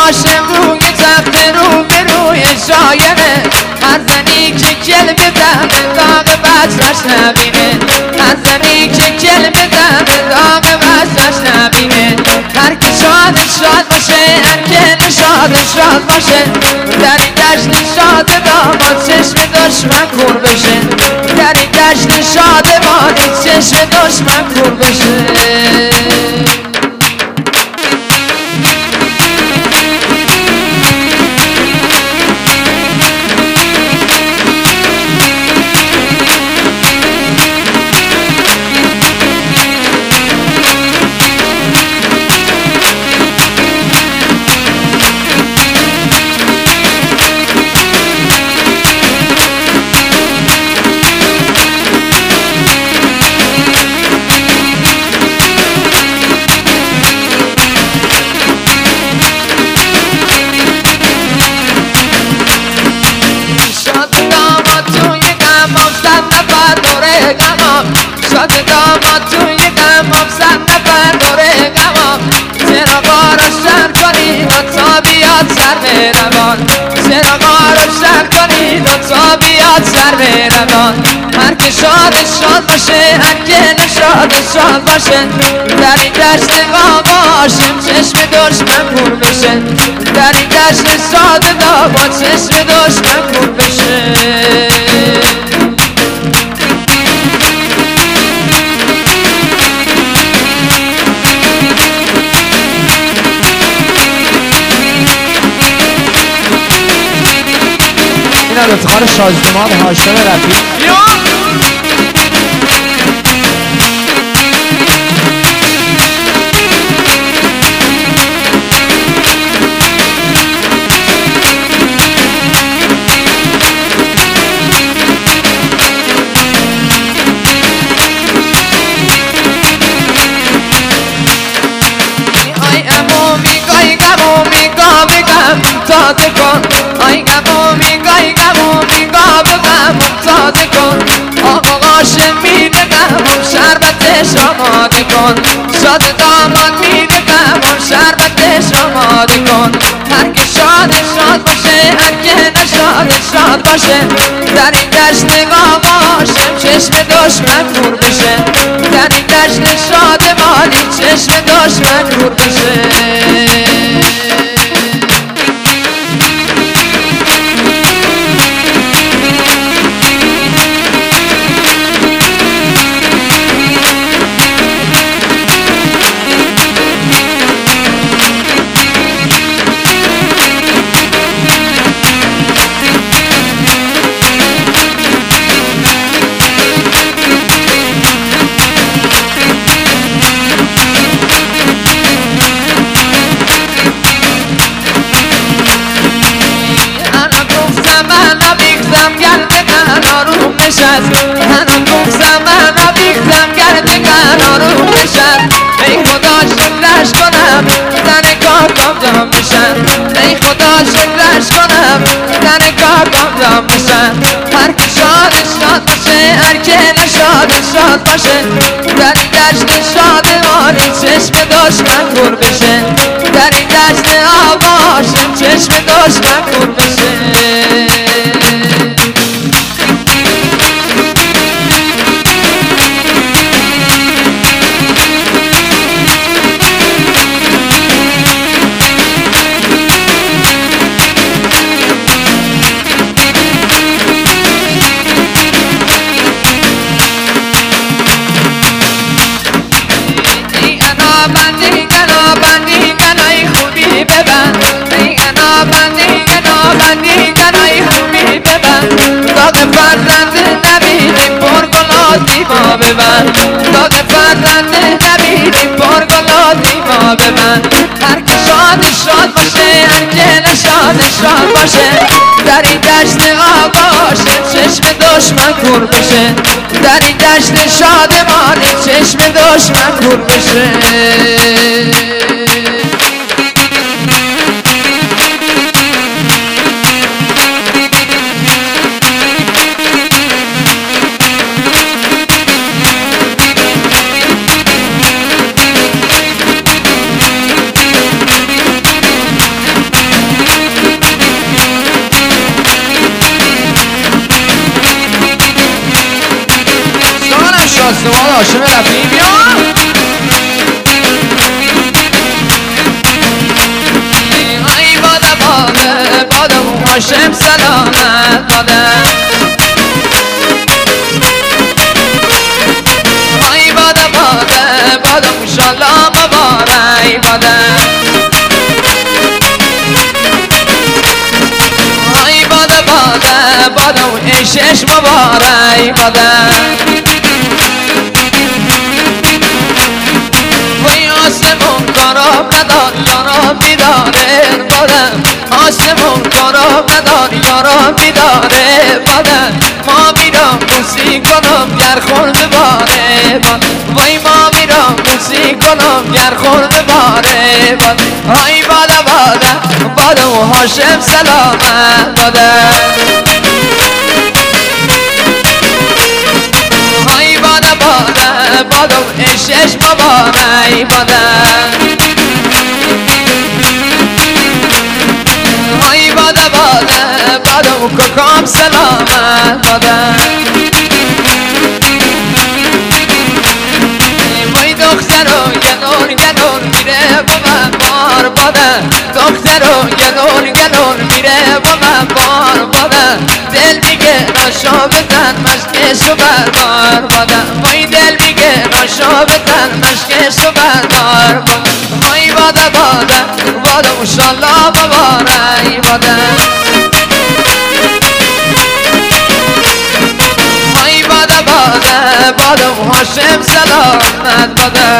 هاشم روی تخت رو به روی شاینه هر زنی که کلمه دهنه داغ بچهش نبینه هر زنی که کلمه دهنه داغ بچهش نبینه هر که شاد شاد باشه هر که نشاد شاد باشه در این دشت شاد داماد چشم دشمن کور بشه در این دشت شاد مادی چشم دشمن کور بشه شاد داماد توی غمام صد نفر دوره غمام چرا ما رو شر کنید و تا بیاد سر به روان چرا ما رو شر کنید و تا بیاد سر به روان هر که شاد شاد باشه هر که نشاد شاد باشه در این دشت غماشم چشم دشمن کور بشه در این دشت شاد داماد چشم دشمن کور بشه این افتخار شازدمان هاشم رفیق تازه کن آی گمومی گای گمومی گا بگم تازه کن آقا قاشم میده گموم شربتش آماده کن شاد داماد میده گموم شربتش آماده کن هر که شاد شاد باشه هر که نشاد شاد باشه در این دشت آقاشم چشم دشمن کور بشه در این دشت شاد مالی چشم دشمن کور بشه هنو گفتم من بیختم گرد قرارو بشن ای خدا شکرش کنم زن کاکام جام بشن ای خدا شکرش کنم زن کاکام جام بشن هر که شاد شاد باشه هر که نشاد شاد باشه در این دشت شاد ماری چشم دشمن کور بشه در این دشت آقاشم چشم دشمن کور بشه داغ فرزند نبینی پرگلازی ما به من هر که شاد شاد باشه هر که نشاد شاد باشه در این دشت آقاشم چشم دشمن کور بشه در این دشت شادمانی چشم دشمن کور بشه شازدوان هاشم رفیعی بیا ای باده باده باده هاشم سلامت باده ای باده باده باده انشالله مبارک باده ای باده باده باده و عشش مبارک باده وی آسمون کارا بدار یارا بیداره بادم آسمون کارا بدار یارا بیداره بادم ما میرم موسی کنم گر خورده باره باد وی ما میرم موسی کنم گر خورده باره باد های باده باده باده و هاشم سلامت باده های باده باده باده و عشش مبارک باده های باده باده باده و ککام سلامت باده وای دخترو گنون میره با من بار باده دخترو گنون میره با من بار باده دل میگه ناشا بزن مشکشو بردار باده وای دل میگه ناشا بزن مشکشو بردار باده وای باده باده باده انشالله مبارک باده های باده باده باده و هاشم سلامت باده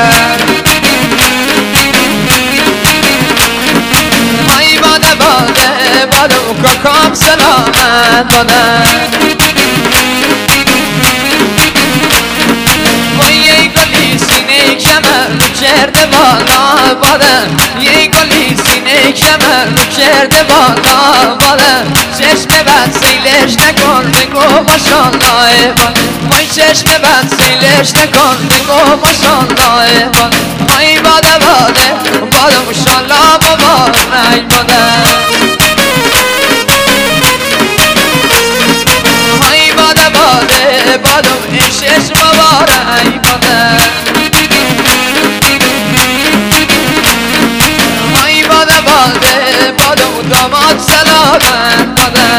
های باده باده باده و ککام سلامت باده وای یه گلی سینه کمر کرده بالا باده یه گلی سینه کمر کرده بالا باده چشم بد سیلش نکن بگو ماشالله باده وای چشم بد سیلش نکن بگو ماشالله باده وای باده باده باده ماشالله مبارک باده های باده باده باده عشش مبارک باده های باده باده باده و داماد سلامت باده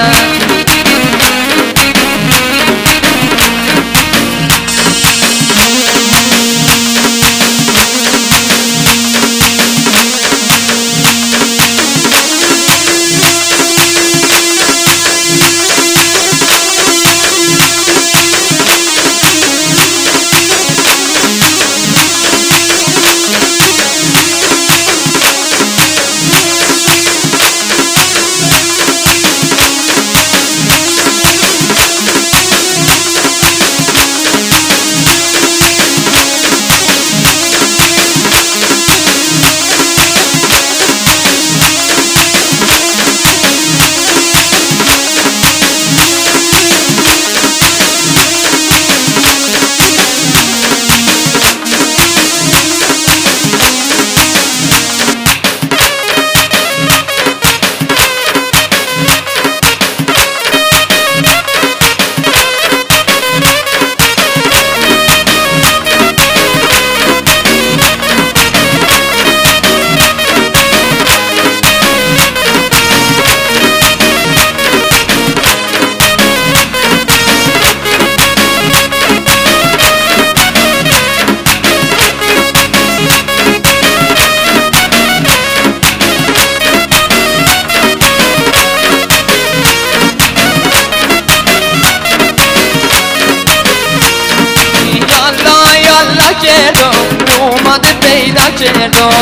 کردم اومده پیدا کردم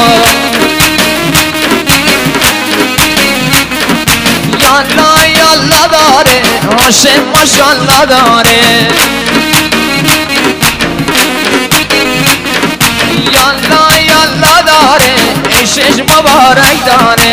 یالا یالا داره هاشم ماشالله داره یالا یالا داره عشش مبارک داره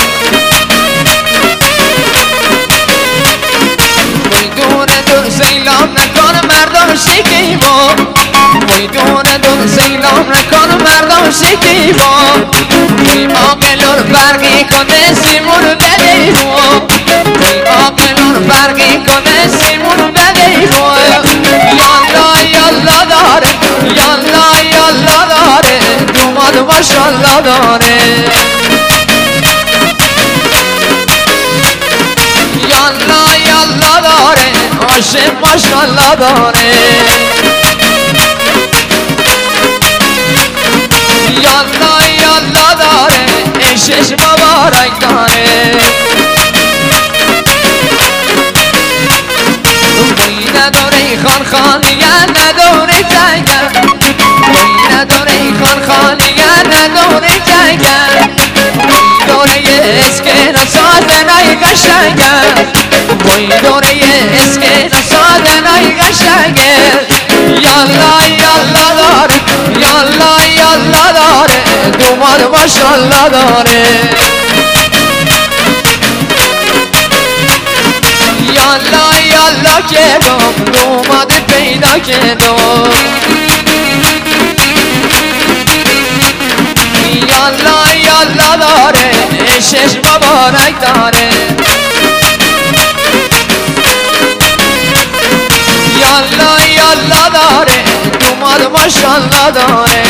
دور دور سیلام نکن مردم شکیبا وی دور دور سیلام نکن مردم شکیبا وی آقلون فرقی کنه سیمون بدیبا وی آقلون فرقی کنه سیمون بدیبا یالا یالا داره عاشق ماشالله داره یالا یالا داره عشقش مبارک داره بوی نداره خان خانیگر نداره جنگر بوی نداره خان خانیگر نداره جنگر بوی داره اسکن و سازنای قشنگر بوی داره اسکن و سازنای قشنگر یالا یالا داره یالا یالا داره دوماد ماشالله داره یالا یالا کردم دوماد پیدا کردم یالا یالا داره عشقش مبارک داره یالا یالا داره دوماد ماشالله داره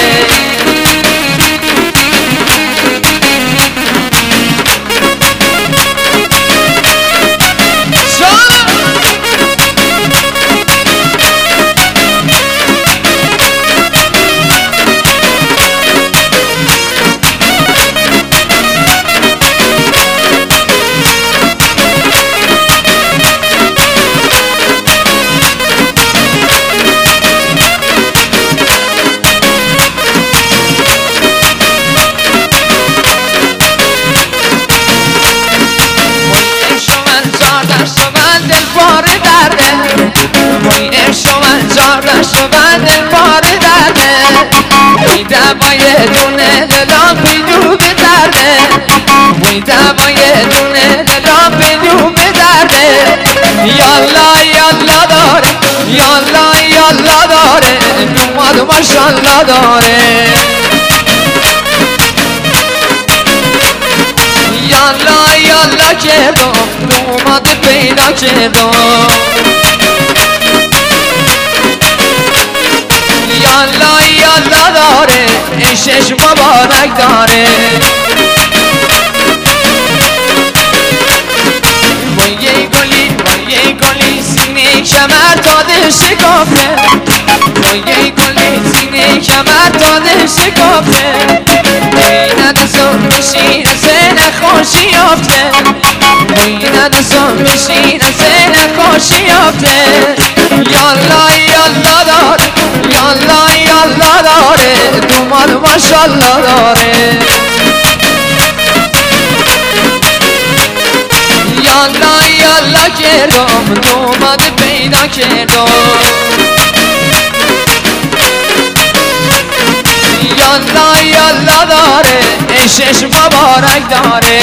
دمای دونه دلام بیدو بدرده وی دمای دونه دلام بیدو بدرده یالا یالا داره یالا یالا داره دوماد ماشالله داره یالا یالا کردم دوماد پیدا کردم یالا یالا داره عشقش مبارک داره با یه گلی سینه کمر داده شکافه با یه گلی سینه کمر داده شکافه بینه دستان میشین سن خوشی یافته بینه دستان میشین سن خوشی یافته یالا یالا داره یالا یالا داره دوماد ماشالله داره یالا یالا کردم دوماد پیدا کردم یالا یالا داره عشقش مبارک داره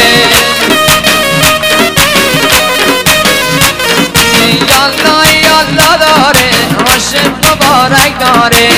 یالا یالا داره عاشق مبارک داره